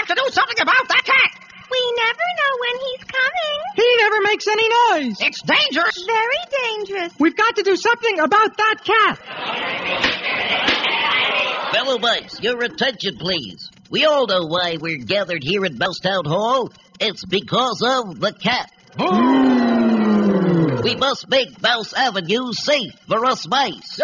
have to do something about that cat. We never know when he's coming. He never makes any noise. It's dangerous. Very dangerous. We've got to do something about that cat. Fellow mice, your attention, please. We all know why we're gathered here at Mousetown Hall. It's because of the cat. We must make Mouse Avenue safe for us mice.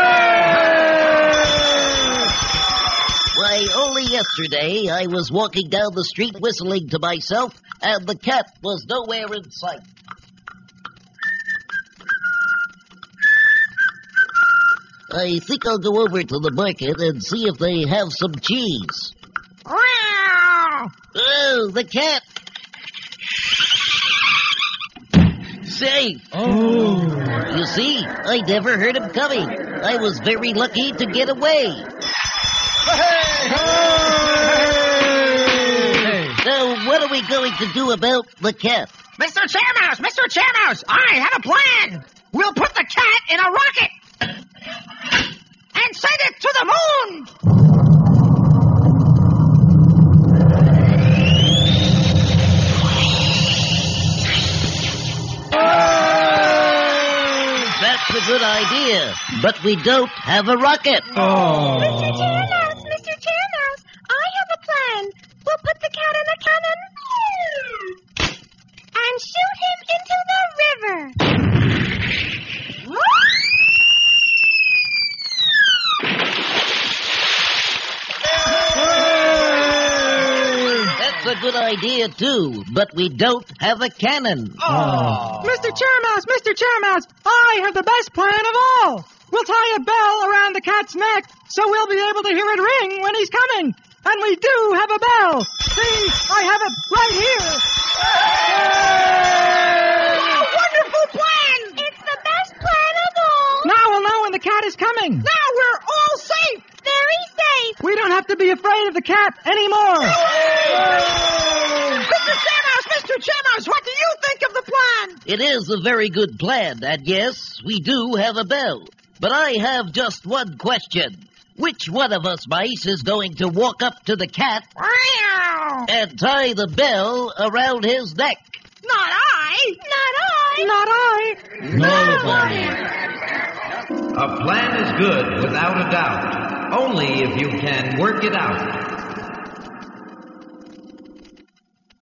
Why, only yesterday I was walking down the street whistling to myself, and the cat was nowhere in sight. I think I'll go over to the market and see if they have some cheese. Oh, the cat! Say! Oh. You see, I never heard him coming. I was very lucky to get away. Now, what are we going to do about the cat? Mr. Chairmouse, I have a plan. We'll put the cat in a rocket and send it to the moon. That's a good idea, but we don't have a rocket. Oh. Mr. Chairmouse, I have a plan. We'll put the cat in a cannon and shoot him into the river. That's a good idea, too, but we don't have a cannon. Mr. Chairmouse, I have the best plan of all. We'll tie a bell around the cat's neck so we'll be able to hear it ring when he's coming. And we do have a bell. See, I have it right here. Oh, wonderful plan. It's the best plan of all. Now we'll know when the cat is coming. Now we're all safe. Very safe. We don't have to be afraid of the cat anymore. Mr. Chairmouse, what do you think of the plan? It is a very good plan, and yes, we do have a bell. But I have just one question. Which one of us mice is going to walk up to the cat and tie the bell around his neck? Not I. Not I. Nobody. A plan is good without a doubt, only if you can work it out.